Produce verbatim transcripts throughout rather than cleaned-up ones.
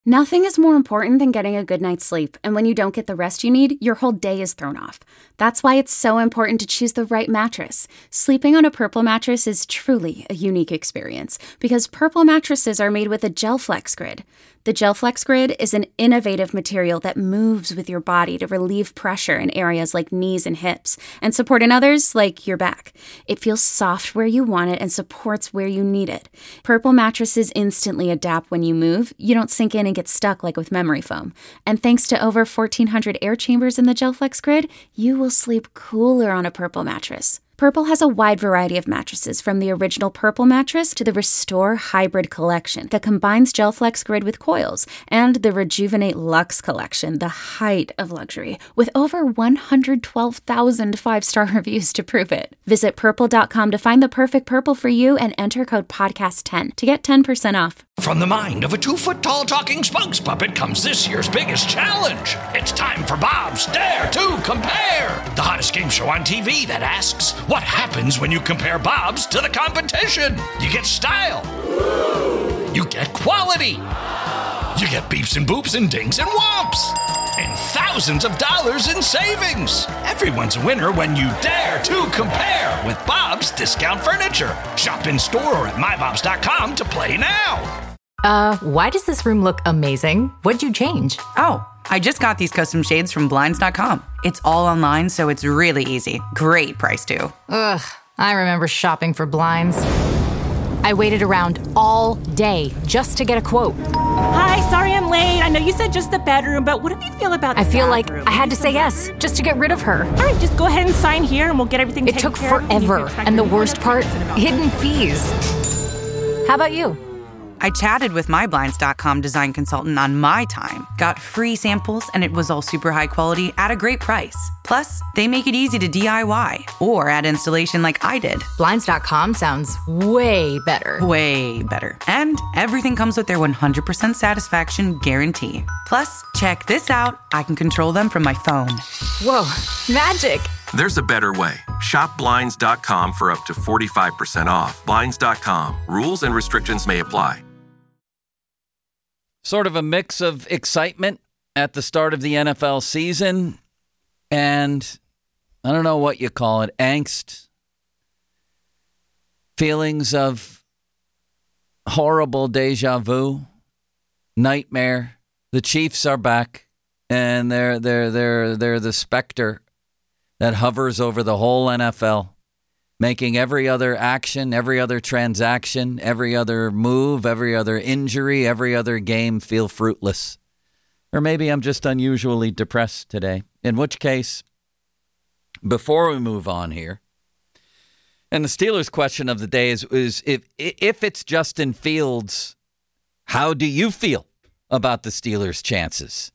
Nothing is more important than getting a good night's sleep, and when you don't get the rest you need, your whole day is thrown off. That's why it's so important to choose the right mattress. Sleeping on a Purple mattress is truly a unique experience, because Purple mattresses are made with a GelFlex Grid. The GelFlex Grid is an innovative material that moves with your body to relieve pressure in areas like knees and hips, and support in others like your back. It feels soft where you want it and supports where you need it. Purple mattresses instantly adapt when you move. You don't sink in and get stuck like with memory foam. And thanks to over fourteen hundred air chambers in the GelFlex Grid, you will sleep cooler on a Purple mattress. Purple has a wide variety of mattresses, from the original Purple mattress to the Restore Hybrid collection that combines GelFlex Grid with coils, and the Rejuvenate Luxe collection, the height of luxury, with over one hundred twelve thousand five-star reviews to prove it. Visit purple dot com to find the perfect Purple for you and enter code podcast ten to get ten percent off. From the mind of a two-foot-tall talking spokes puppet comes this year's biggest challenge. It's time for Bob's Dare to Compare, the hottest game show on T V that asks, what happens when you compare Bob's to the competition? You get style. You get quality. You get beeps and boops and dings and whomps. And thousands of dollars in savings. Everyone's a winner when you dare to compare with Bob's Discount Furniture. Shop in store or at my bobs dot com to play now. Uh, why does this room look amazing? What'd you change? Oh, I just got these custom shades from blinds dot com. It's all online, so it's really easy. Great price, too. Ugh, I remember shopping for blinds. I waited around all day just to get a quote. Hi, sorry I'm late. I know you said just the bedroom, but what do you feel about the I feel bathroom? like I had to say yes just to get rid of her. All right, just go ahead and sign here and we'll get everything It taken took care of. forever, and the worst part, hidden fees. How about you? I chatted with my blinds dot com design consultant on my time, got free samples, and it was all super high quality at a great price. Plus, they make it easy to D I Y or add installation like I did. blinds dot com sounds way better. Way better. And everything comes with their one hundred percent satisfaction guarantee. Plus, check this out. I can control them from my phone. Whoa, magic. There's a better way. Shop blinds dot com for up to forty-five percent off. blinds dot com. Rules and restrictions may apply. Sort of a mix of excitement at the start of the N F L season and I don't know what you call it, angst, feelings of horrible deja vu, nightmare. The Chiefs are back, and they're they're they're they're the specter that hovers over the whole N F L, making every other action, every other transaction, every other move, every other injury, every other game feel fruitless. Or maybe I'm just unusually depressed today, in which case, before we move on here, and the Steelers question of the day is, is if if it's Justin Fields, how do you feel about the Steelers' chances?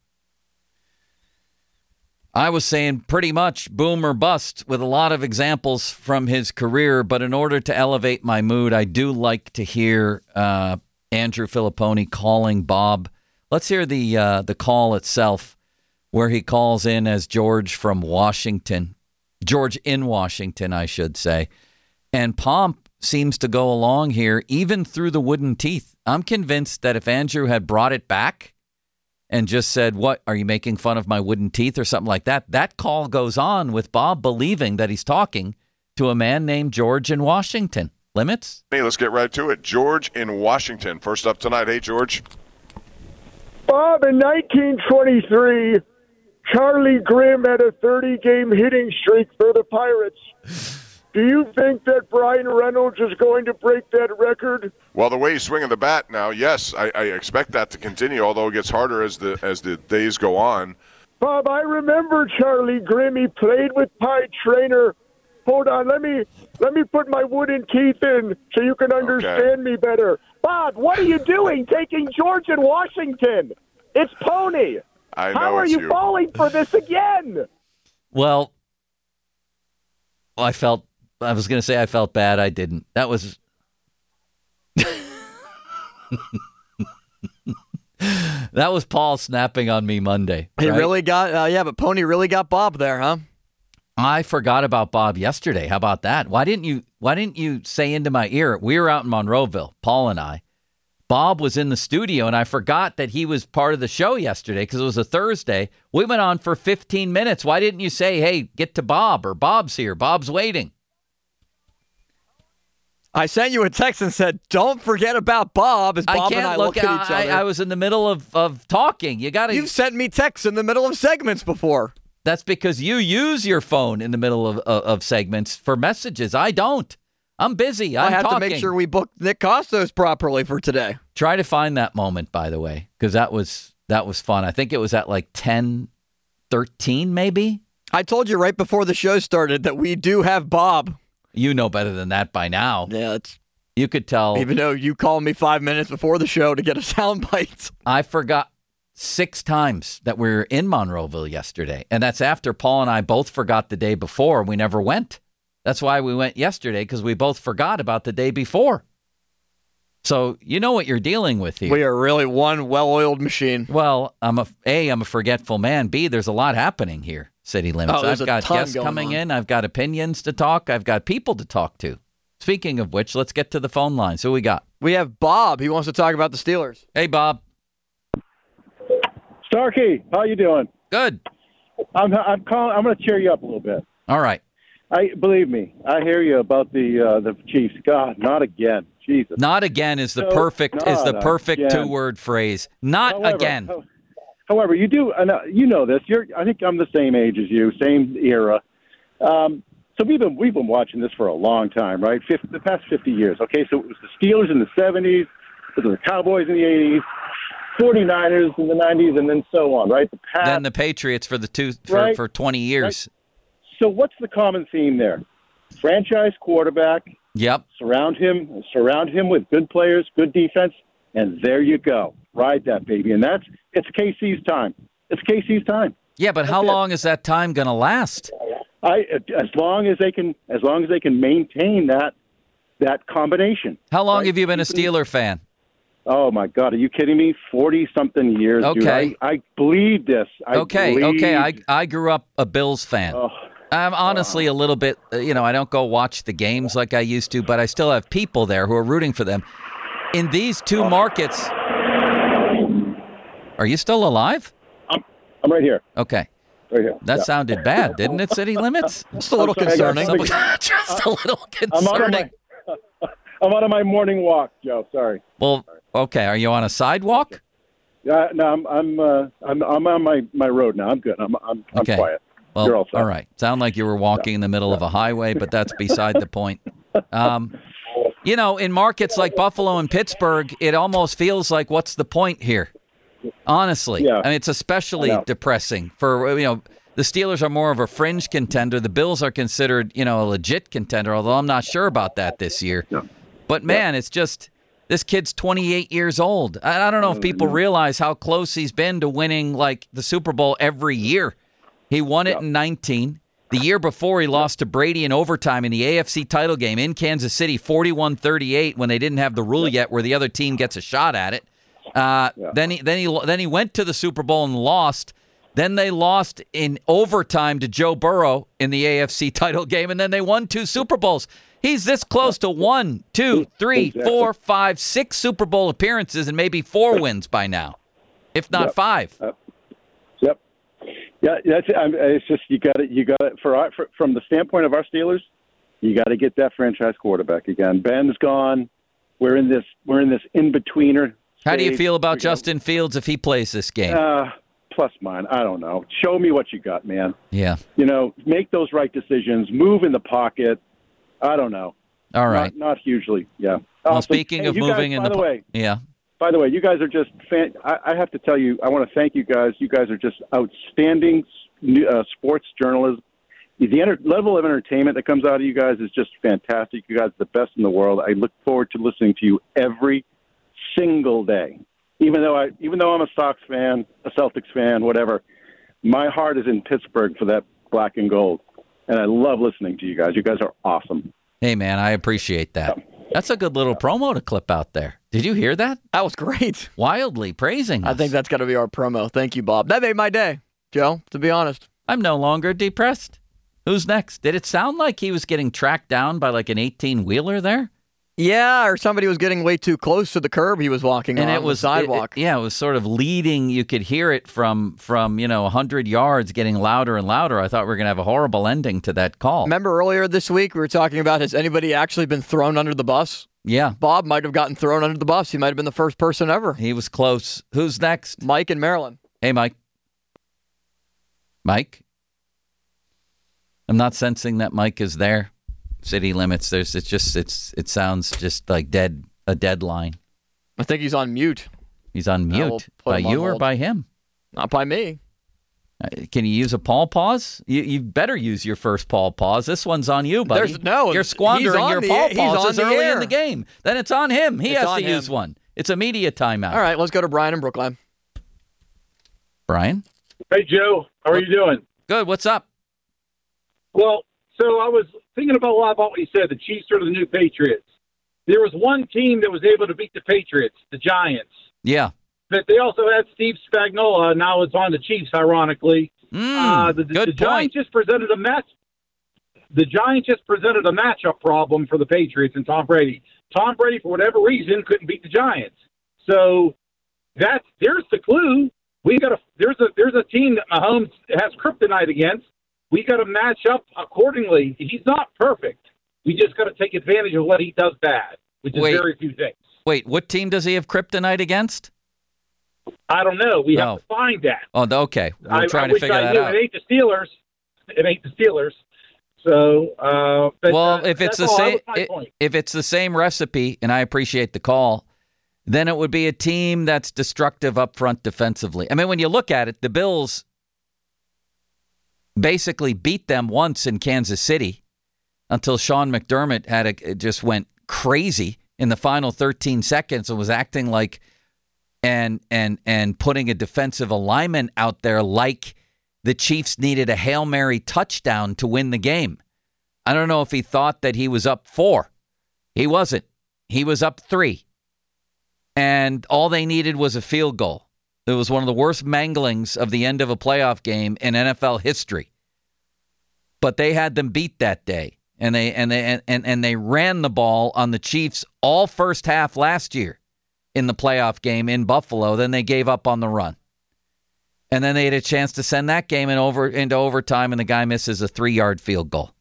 I was saying pretty much boom or bust with a lot of examples from his career, but in order to elevate my mood, I do like to hear uh, Andrew Filipponi calling Bob. Let's hear the uh, the call itself, where he calls in as George from Washington. George in Washington, I should say. And Pomp seems to go along here, even through the wooden teeth. I'm convinced that if Andrew had brought it back and just said, what, are you making fun of my wooden teeth or something like that? That call goes on with Bob believing that he's talking to a man named George in Washington. Limits? Hey, let's get right to it. George in Washington. First up tonight. Hey, George. Bob, in nineteen twenty-three, Charlie Grimm had a thirty-game hitting streak for the Pirates. Do you think that Brian Reynolds is going to break that record? Well, the way he's swinging the bat now, yes, I, I expect that to continue, although it gets harder as the as the days go on. Bob, I remember Charlie Grimm. He played with Pie Trainer. Hold on, let me let me put my wooden teeth in so you can understand okay. me better. Bob, what are you doing taking George in Washington? It's Pony. I know How are it's you, you falling for this again? Well, I felt, I was going to say I felt bad. I didn't. That was... that was Paul snapping on me Monday. He right? really got, uh, yeah, but Pony really got Bob there, huh? I forgot about Bob yesterday. How about that? Why didn't you, why didn't you say into my ear, we were out in Monroeville, Paul and I. Bob was in the studio, and I forgot that he was part of the show yesterday because it was a Thursday. We went on for fifteen minutes. Why didn't you say, hey, get to Bob, or Bob's here, Bob's waiting? I sent you a text and said, don't forget about Bob, as Bob I can't and I look, look at each I, other. I was in the middle of, of talking. You gotta. You've sent me texts in the middle of segments before. That's because you use your phone in the middle of, of, of segments for messages. I don't. I'm busy. I'm I have talking. to make sure we book Nick Costos properly for today. Try to find that moment, by the way, because that was that was fun. I think it was at like ten thirteen, maybe. I told you right before the show started that we do have Bob. You know better than that by now. Yeah, it's... You could tell. Even though you called me five minutes before the show to get a soundbite. I forgot six times that we were in Monroeville yesterday. And that's after Paul and I both forgot the day before. We never went. That's why we went yesterday, because we both forgot about the day before. So you know what you're dealing with here. We are really one well-oiled machine. Well, I'm a, A, I'm a forgetful man. B, there's a lot happening here, City Limits. Oh, I've got guests coming on. in. I've got opinions to talk. I've got people to talk to. Speaking of which, let's get to the phone line. So we got? We have Bob. He wants to talk about the Steelers. Hey, Bob. Starkey, how you doing? Good. I'm I'm calling. I'm going to cheer you up a little bit. All right. I believe me. I hear you about the uh, the Chiefs. God, not again. Jesus. Not again is the So, perfect is the not perfect again. two word phrase. Not However, again. ho- However, you do. And uh, you know this. You're. I think I'm the same age as you. Same era. Um, so we've been we've been watching this for a long time, right? fifty, the past fifty years. Okay, so it was the Steelers in the seventies, it was the Cowboys in the eighties, forty-niners in the nineties, and then so on, right? The Pats. Then the Patriots for the two for, Right. for twenty years. So what's the common theme there? Franchise quarterback. Yep. Surround him. Surround him with good players, good defense, and there you go. Ride that baby, and that's it's K C's time. It's K C's time. Yeah, but how long is that time going to last? I as long as they can as long as they can maintain that that combination. How long right? have you been a Steeler fan? Oh my God, are you kidding me? Forty something years. dude. Okay. I, I bleed this. I Okay, bleed. okay. I I grew up a Bills fan. Oh. I'm honestly a little bit, uh, you know, I don't go watch the games like I used to, but I still have people there who are rooting for them. In these two Oh. markets, are you still alive? I'm, I'm right here. Okay. Right here. That Yeah. sounded bad, didn't it, City Limits? Just a little I'm sorry, I got concerning. something- Just a little I'm out of concerning. my I'm out of my morning walk, Joe. Sorry. Well, okay. Are you on a sidewalk? Uh, no, I'm I'm uh, I'm I'm on my, my road now. I'm good. I'm I'm, I'm Okay. quiet. Well, You're all set. all right. Sound like you were walking in the middle of a highway, but that's beside the point. Um, you know, in markets like Buffalo and Pittsburgh, it almost feels like, what's the point here? Honestly, Yeah. I mean, it's especially I know. depressing for, you know, the Steelers are more of a fringe contender. The Bills are considered, you know, a legit contender, although I'm not sure about that this year. Yeah. But man, it's just, this kid's twenty-eight years old. I, I don't know if people realize how close he's been to winning like the Super Bowl every year. He won it in nineteen. The year before, he lost to Brady in overtime in the A F C title game in Kansas City, forty-one thirty-eight, when they didn't have the rule yet where the other team gets a shot at it. Uh, Yeah. Then he then he then he went to the Super Bowl and lost. Then they lost in overtime to Joe Burrow in the A F C title game, and then they won two Super Bowls. He's this close to one, two, three, Exactly. four, five, six Super Bowl appearances and maybe four wins by now, if not Yep. five. Uh, Yep. Yeah, that's it. I'm, it's just you got it. You got it for, our, for from the standpoint of our Steelers. You got to get that franchise quarterback again. Ben's gone. We're in this. We're in this in betweener. How do you feel about Justin Fields if he plays this game? Uh, plus mine. I don't know. Show me what you got, man. Yeah. You know, make those right decisions. Move in the pocket. I don't know. All right. Not, not hugely. Yeah. Well, Awesome. speaking Hey, of you moving guys, in by the, the po- way, yeah. By the way, you guys are just fan. I, I have to tell you, I want to thank you guys. You guys are just outstanding uh, sports journalism. The enter- level of entertainment that comes out of you guys is just fantastic. You guys are the best in the world. I look forward to listening to you every single day. Even though I, even though I'm a Sox fan, a Celtics fan, whatever, my heart is in Pittsburgh for that black and gold, and I love listening to you guys. You guys are awesome. Hey, man, I appreciate that. That's a good little promo to clip out there. Did you hear that? That was great. Wildly praising us. I think that's got to be our promo. Thank you, Bob. That made my day, Joe, to be honest. I'm no longer depressed. Who's next? Did it sound like he was getting tracked down by like an eighteen-wheeler there? Yeah, or somebody was getting way too close to the curb he was walking and on it was the sidewalk. It, it, yeah, it was sort of leading. You could hear it from, from you know, one hundred yards getting louder and louder. I thought we were going to have a horrible ending to that call. Remember earlier this week we were talking about, has anybody actually been thrown under the bus? Yeah. Bob might have gotten thrown under the bus. He might have been the first person ever. He was close. Who's next? Mike in Maryland. Hey, Mike. Mike? I'm not sensing that Mike is there. City limits. There's. It's just. It's. It sounds just like dead. A deadline. I think he's on mute. He's on mute. We'll by him you or hold. by him? Not by me. Uh, can you use a Paul pause? You, you better use your first Paul pause. This one's on you, buddy. There's, no, you're squandering your the, Paul pauses early early in the game. Then it's on him. He it's has to him. use one. It's a media timeout. All right, let's go to Brian in Brookline. Brian? Hey, Joe. How are you doing? Good. What's up? Well, so I was thinking about a lot about what you said. The Chiefs are the new Patriots. There was one team that was able to beat the Patriots, the Giants. Yeah. But they also had Steve Spagnuolo. Now it's on the Chiefs, ironically. Mm, uh, the, good the Giants just presented a match. The Giants just presented a matchup problem for the Patriots and Tom Brady. Tom Brady, for whatever reason, couldn't beat the Giants. So that's there's the clue. We got a there's a there's a team that Mahomes has kryptonite against. We got to match up accordingly. He's not perfect. We just got to take advantage of what he does bad, which is Wait. very few things. Wait, what team does he have kryptonite against? I don't know. We No. have to find that. Oh, okay. We're I, trying I to wish figure I that knew. out. It ain't the Steelers. It ain't the Steelers. So, uh, but, well, uh, if it's the that's all. That same, was my i- point. if it's the same recipe, and I appreciate the call, then it would be a team that's destructive up front defensively. I mean, when you look at it, the Bills basically beat them once in Kansas City until Sean McDermott had a, it just went crazy in the final thirteen seconds and was acting like and and and putting a defensive alignment out there like the Chiefs needed a Hail Mary touchdown to win the game. I don't know if he thought that he was up four. He wasn't. He was up three. And all they needed was a field goal. It was one of the worst manglings of the end of a playoff game in N F L history. But they had them beat that day. And they and they and, and they ran the ball on the Chiefs all first half last year in the playoff game in Buffalo. Then they gave up on the run. And then they had a chance to send that game in over into overtime, and the guy misses a three-yard field goal.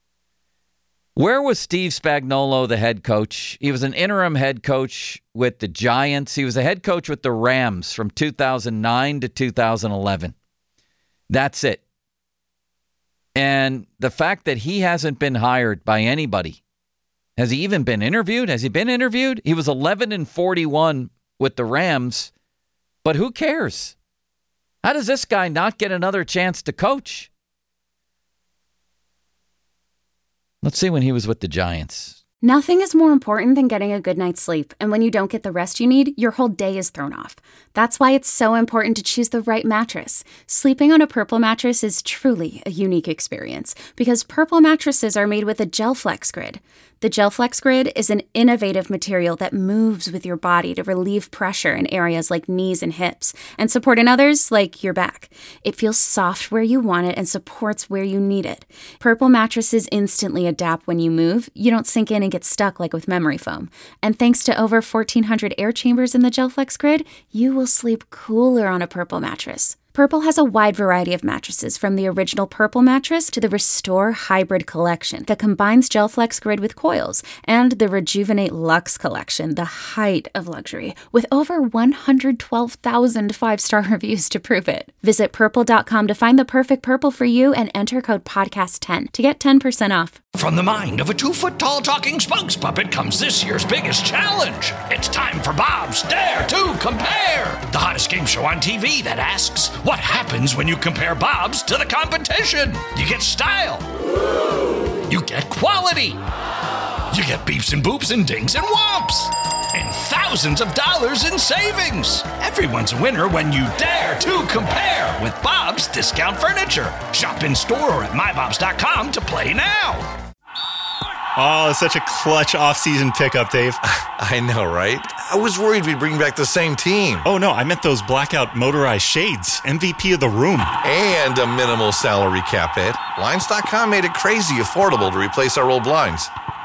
Where was Steve Spagnuolo, the head coach? He was an interim head coach with the Giants. He was a head coach with the Rams from two thousand nine to two thousand eleven. That's it. And the fact that he hasn't been hired by anybody, has he even been interviewed? Has he been interviewed? He was eleven and forty-one with the Rams, but who cares? How does this guy not get another chance to coach? Let's see when he was with the Giants. Nothing is more important than getting a good night's sleep, and when you don't get the rest you need, your whole day is thrown off. That's why it's so important to choose the right mattress. Sleeping on a Purple mattress is truly a unique experience, because Purple mattresses are made with a GelFlex Grid. The GelFlex Grid is an innovative material that moves with your body to relieve pressure in areas like knees and hips, and support in others like your back. It feels soft where you want it and supports where you need it. Purple mattresses instantly adapt when you move. You don't sink in and get stuck like with memory foam. And thanks to over fourteen hundred air chambers in the GelFlex Grid, you will sleep cooler on a Purple mattress. Purple has a wide variety of mattresses, from the original Purple mattress to the Restore Hybrid collection that combines GelFlex Grid with coils, and the Rejuvenate Luxe collection, the height of luxury, with over one hundred twelve thousand five-star reviews to prove it. Visit purple dot com to find the perfect Purple for you and enter code podcast ten to get ten percent off. From the mind of a two-foot-tall talking spokes puppet comes this year's biggest challenge. It's time for Bob's Dare to Compare, the hottest game show on T V that asks, what happens when you compare Bob's to the competition? You get style. You get quality. You get beeps and boops and dings and whomps. And thousands of dollars in savings. Everyone's a winner when you dare to compare with Bob's Discount Furniture. Shop in store or at my bobs dot com to play now. Oh, it's such a clutch off-season pickup, Dave. I know, right? I was worried we'd bring back the same team. Oh, no, I meant those blackout motorized shades. M V P of the room. And a minimal salary cap hit. Blinds dot com made it crazy affordable to replace our old blinds.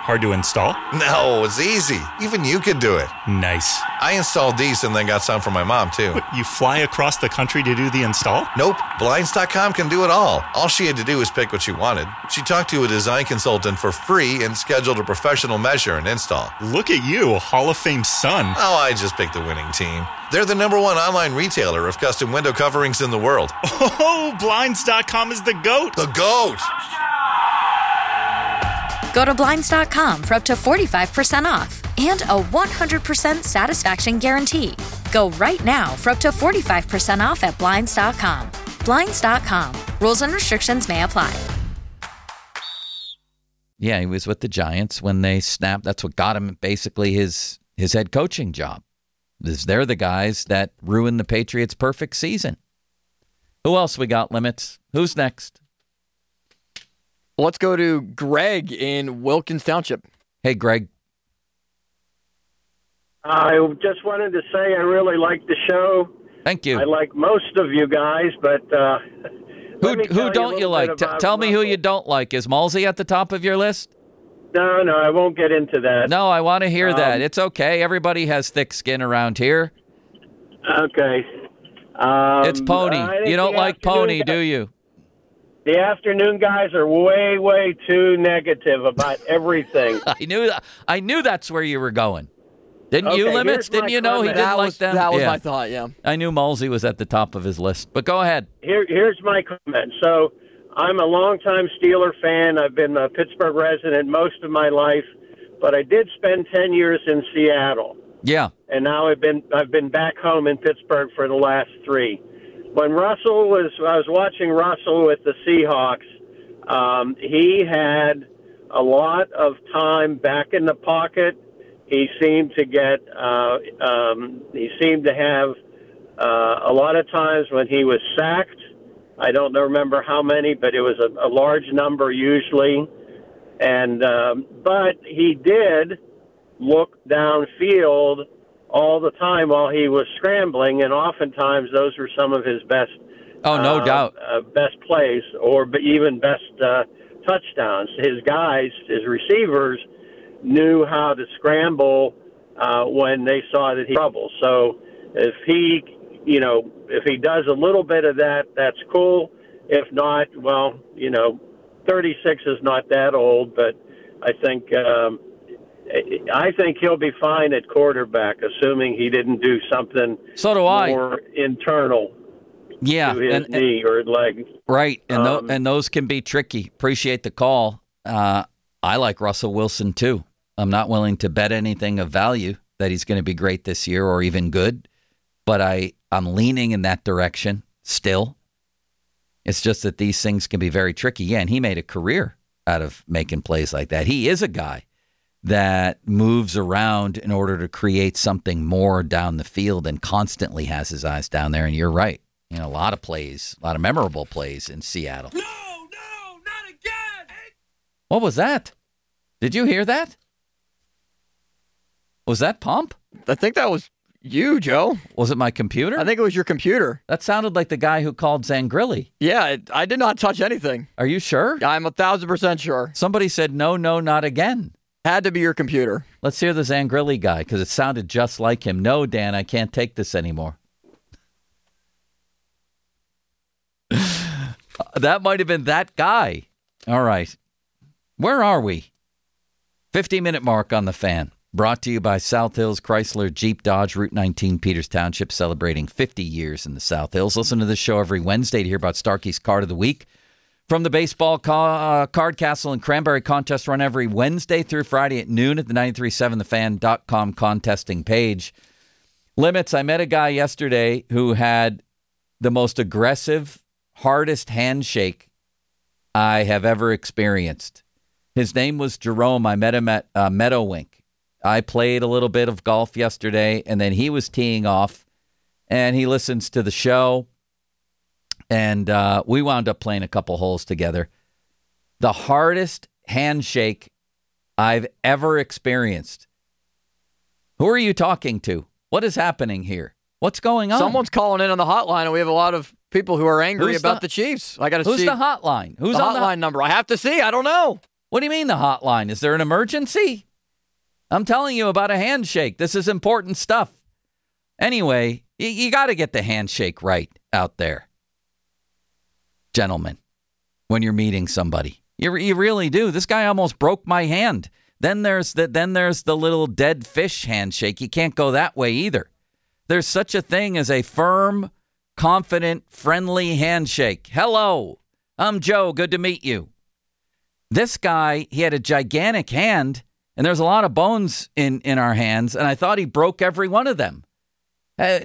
Hard to install? No, it's easy. Even you could do it. Nice. I installed these and then got some for my mom, too. What, you fly across the country to do the install? Nope. Blinds dot com can do it all. All she had to do was pick what she wanted. She talked to a design consultant for free and scheduled a professional measure and install. Look at you, a Hall of Fame son. Oh, I just picked the winning team. They're the number one online retailer of custom window coverings in the world. Oh, Blinds dot com is the GOAT. The GOAT! Go to Blinds dot com for up to forty-five percent off and a one hundred percent satisfaction guarantee. Go right now for up to forty-five percent off at Blinds dot com. Blinds dot com. Rules and restrictions may apply. Yeah, he was with the Giants when they snapped. That's what got him basically his his head coaching job. They're the guys that ruined the Patriots' perfect season. Who else we got, Limits? Who's next? Let's go to Greg in Wilkins Township. Hey, Greg. I just wanted to say I really like the show. Thank you. I like most of you guys, but uh, who who don't you, you like? T- tell me who you don't like. Is Malsey at the top of your list? No, no, I won't get into that. No, I want to hear um, that. It's okay. Everybody has thick skin around here. Okay. Um, it's Pony. You don't like Pony, guys, do you? The afternoon guys are way, way too negative about everything. I knew I knew that's where you were going. Didn't okay, you, Limits? Didn't you know comment. he didn't that like was, them? That was yeah. my thought, yeah. I knew Malsey was at the top of his list. But go ahead. Here, here's my comment. So I'm a longtime Steeler fan. I've been a Pittsburgh resident most of my life, but I did spend ten years in Seattle. Yeah. And now I've been I've been back home in Pittsburgh for the last three. When Russell was, I was watching Russell with the Seahawks. Um, he had a lot of time back in the pocket. He seemed to get, uh, um, he seemed to have uh, a lot of times when he was sacked. I don't remember how many, but it was a, a large number usually. And um, but he did look downfield all the time while he was scrambling, and oftentimes those were some of his best. Oh, no uh, doubt. Uh, best plays, or even best uh, touchdowns. His guys, his receivers, knew how to scramble uh, when they saw that he had trouble. So if he, you know, if he does a little bit of that, that's cool. If not, well, you know, thirty-six is not that old, but I think um, I think he'll be fine at quarterback, assuming he didn't do something so do I. more internal. Yeah, to his and, knee or leg. Right, and um, th- and those can be tricky. Appreciate the call. Uh, I like Russell Wilson too. I'm not willing to bet anything of value that he's going to be great this year or even good, but I I'm leaning in that direction still. It's just that these things can be very tricky. Yeah, and he made a career out of making plays like that. He is a guy that moves around in order to create something more down the field and constantly has his eyes down there. And you're right. You know, a lot of plays, a lot of memorable plays in Seattle. No, no, not again. What was that? Did you hear that? Was that Pump? I think that was you, Joe. Was it my computer? I think it was your computer. That sounded like the guy who called Zangrilli. Yeah, it, I did not touch anything. Are you sure? I'm a thousand percent sure. Somebody said, no, no, not again. Had to be your computer. Let's hear the Zangrilli guy, because it sounded just like him. No, Dan, I can't take this anymore. That might have been that guy. All right. Where are we? fifty-minute mark on the Fan. Brought to you by South Hills Chrysler Jeep Dodge, Route nineteen, Peters Township, celebrating fifty years in the South Hills. Listen to this show every Wednesday to hear about Starkey's Card of the Week. From the baseball ca- uh, card castle and cranberry contest run every Wednesday through Friday at noon at the ninety-three point seven the fan dot com contesting page. Limits, I met a guy yesterday who had the most aggressive, hardest handshake I have ever experienced. His name was Jerome. I met him at uh, Meadowink. I played a little bit of golf yesterday, and then he was teeing off, and he listens to the show, and uh, we wound up playing a couple holes together. The hardest handshake I've ever experienced. Who are you talking to? What is happening here? What's going on? Someone's calling in on the hotline, and we have a lot of people who are angry Who's about the, the Chiefs. I got to see. Who's the hotline? Who's the on hotline the number? I have to see. I don't know. What do you mean the hotline? Is there an emergency? I'm telling you about a handshake. This is important stuff. Anyway, you, you got to get the handshake right out there, gentlemen, when you're meeting somebody. You, you really do. This guy almost broke my hand. Then there's the, then there's the little dead fish handshake. You can't go that way either. There's such a thing as a firm, confident, friendly handshake. Hello, I'm Joe. Good to meet you. This guy, he had a gigantic hand, and there's a lot of bones in, in our hands, and I thought he broke every one of them. Uh,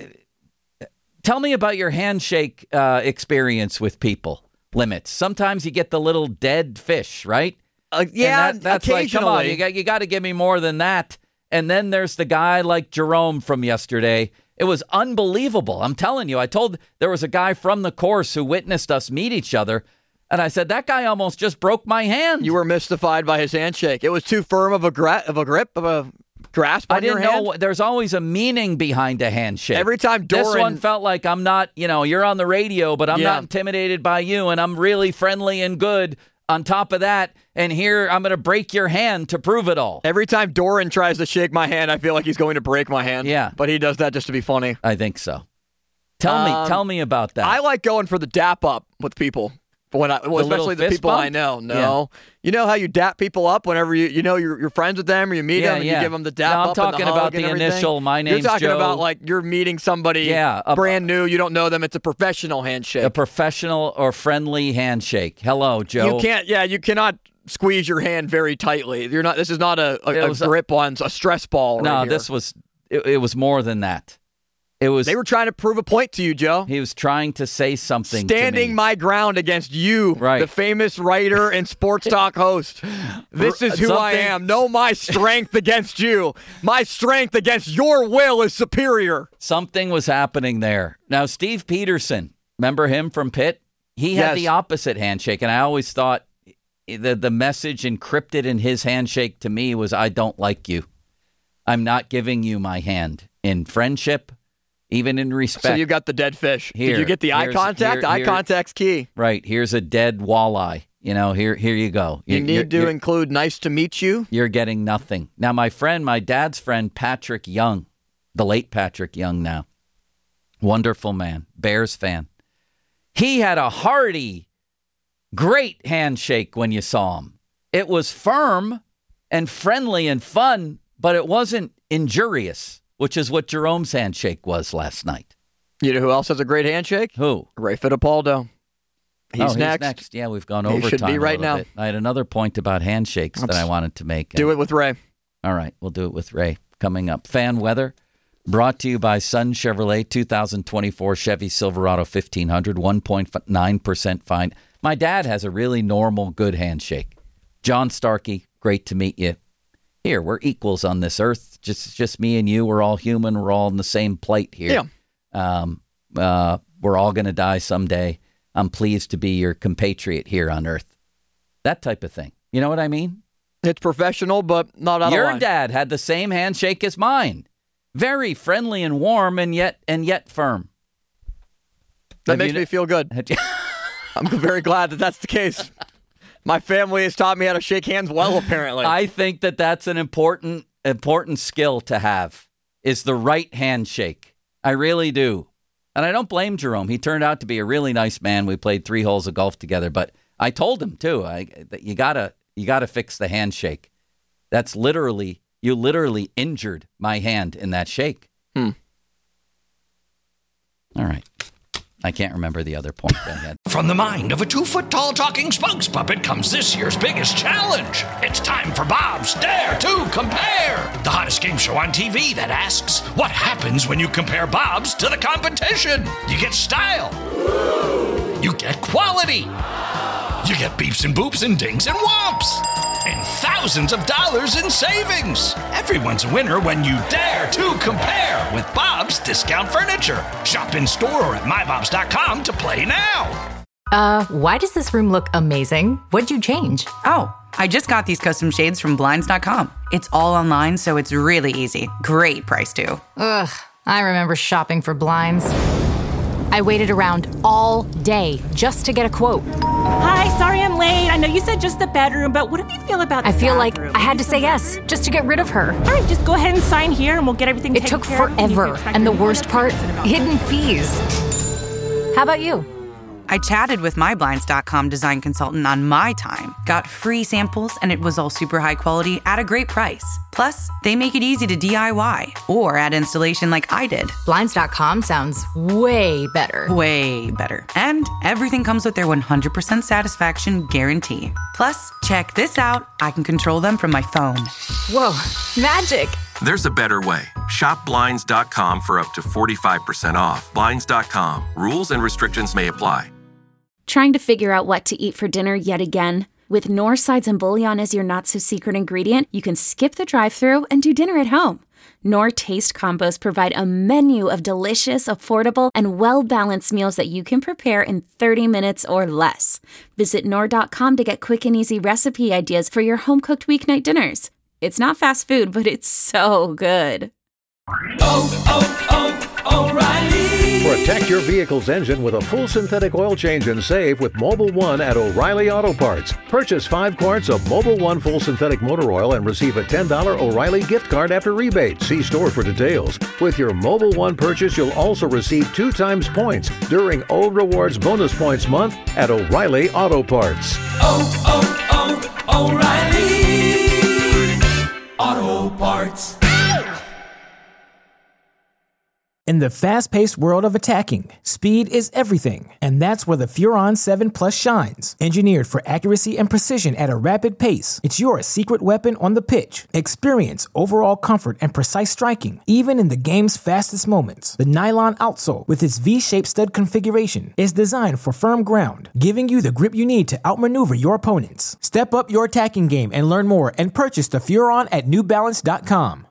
tell me about your handshake uh, experience with people. Limits. Sometimes you get the little dead fish, right? Uh, yeah, that, that's occasionally. Like, come on, you got, you got to give me more than that. And then there's the guy like Jerome from yesterday. It was unbelievable. I'm telling you, I told there was a guy from the course who witnessed us meet each other. And I said, that guy almost just broke my hand. You were mystified by his handshake. It was too firm of a, gra- of a grip, of a grasp on I didn't your hand? know. There's always a meaning behind a handshake. Every time Doran... This one felt like I'm not, you know, you're on the radio, but I'm Yeah. not intimidated by you, and I'm really friendly and good on top of that. And here, I'm going to break your hand to prove it all. Every time Doran tries to shake my hand, I feel like he's going to break my hand. Yeah. But he does that just to be funny. I think so. Tell Um, me, tell me about that. I like going for the dap up with people. When I, well, The little especially the fist people bump? I know. No, you know how you dap people up whenever you you know you're, you're friends with them or you meet Yeah, them and yeah. you give them the dap No, I'm up. and talking the about hug and the everything? initial, "My name's You're talking Joe." about like you're meeting somebody Yeah, a- brand new. You don't know them. It's a professional handshake. a professional or friendly handshake. Hello, Joe. You can't. Yeah, you cannot squeeze your hand very tightly. You're not. This is not a, a, It a was a- grip on a stress ball. No, right here. this was. It, it was more than that. It was. They were trying to prove a point to you, Joe. He was trying to say something. Standing to me. my ground against you, Right. the famous writer and sports talk host. This is who I Something- am. Know my strength against you. My strength against your will is superior. Something was happening there. Now, Steve Peterson, remember him from Pitt? He had Yes. the opposite handshake, and I always thought the the message encrypted in his handshake to me was, "I don't like you. I'm not giving you my hand in friendship." Even in respect. So you got the dead fish. Here, Did you get the eye here's- contact? here- eye here- contact's key. Right. Here's a dead walleye. You know, here here you go. You You're- need you're- to you're- include nice to meet you. You're getting nothing. Now, my friend, my dad's friend, Patrick Young, the late Patrick Young now, wonderful man, Bears fan. He had a hearty, great handshake when you saw him. It was firm and friendly and fun, but it wasn't injurious, which is what Jerome's handshake was last night. You know who else has a great handshake? Who? Ray Fittipaldo. He's, oh, he's next. next. Yeah, we've gone He over should time be right a little now. bit. I had another point about handshakes Let's that I wanted to make. Do it with Ray. All right, we'll do it with Ray coming up. Fan weather brought to you by Sun Chevrolet, two thousand twenty-four Chevy Silverado fifteen hundred, one point nine percent fine. My dad has a really normal, good handshake. John Starkey, great to meet you. Here, we're equals on this earth. Just just me and you. We're all human. We're all in the same plight here. Yeah. Um, uh, we're all going to die someday. I'm pleased to be your compatriot here on earth. That type of thing. You know what I mean? It's professional, but not out of Your line. dad had the same handshake as mine. Very friendly and warm, and yet and yet firm. That Have makes you- me feel good. I'm very glad that that's the case. My family has taught me how to shake hands well, apparently. I think that that's an important important skill to have, is the right handshake. I really do. And I don't blame Jerome. He turned out to be a really nice man. We played three holes of golf together, but I told him too, I, that you gotta you gotta fix the handshake. That's literally, you literally injured my hand in that shake. Hmm. All right. I can't remember the other point I had. From the mind of a two-foot-tall talking spokes puppet comes this year's biggest challenge. It's time for Bob's Dare to Compare, the hottest game show on T V that asks, what happens when you compare Bob's to the competition? You get style. You get quality. You get beeps and boops and dings and whomps. And thousands of dollars in savings. Everyone's a winner when you dare to compare with Bob's Discount Furniture. Shop in store or at my bobs dot com to play now. Uh, why does this room look amazing? What'd you change? Oh, I just got these custom shades from blinds dot com. It's all online, so it's really easy. Great price, too. Ugh, I remember shopping for blinds. I waited around all day just to get a quote. Hi, sorry I'm late. I know you said just the bedroom, but what do you feel about the I feel bathroom? like I had to say yes just to get rid of her. All right, just go ahead and sign here and we'll get everything It taken took care of. forever, and the worst part, hidden fees. How about you? I chatted with my Blinds dot com design consultant on my time, got free samples, and it was all super high quality at a great price. Plus, they make it easy to D I Y or add installation like I did. Blinds dot com sounds way better. Way better. And everything comes with their one hundred percent satisfaction guarantee. Plus, check this out. I can control them from my phone. Whoa, magic. There's a better way. Shop Blinds dot com for up to forty-five percent off. Blinds dot com. Rules and restrictions may apply. Trying to figure out what to eat for dinner yet again? With Knorr sides and bouillon as your not-so-secret ingredient, you can skip the drive-thru and do dinner at home. Knorr Taste Combos provide a menu of delicious, affordable, and well-balanced meals that you can prepare in thirty minutes or less. Visit Knorr dot com to get quick and easy recipe ideas for your home-cooked weeknight dinners. It's not fast food, but it's so good. Oh, oh, oh, O'Reilly. Protect your vehicle's engine with a full synthetic oil change and save with Mobil one at O'Reilly Auto Parts. Purchase five quarts of Mobil one full synthetic motor oil and receive a ten dollars O'Reilly gift card after rebate. See store for details. With your Mobil one purchase, you'll also receive two times points during O Rewards Bonus Points Month at O'Reilly Auto Parts. Oh, oh, oh, O'Reilly Auto Parts. In the fast-paced world of attacking, speed is everything, and that's where the Furon seven Plus shines. Engineered for accuracy and precision at a rapid pace, it's your secret weapon on the pitch. Experience overall comfort and precise striking, even in the game's fastest moments. The nylon outsole, with its V-shaped stud configuration, is designed for firm ground, giving you the grip you need to outmaneuver your opponents. Step up your attacking game and learn more and purchase the Furon at New Balance dot com.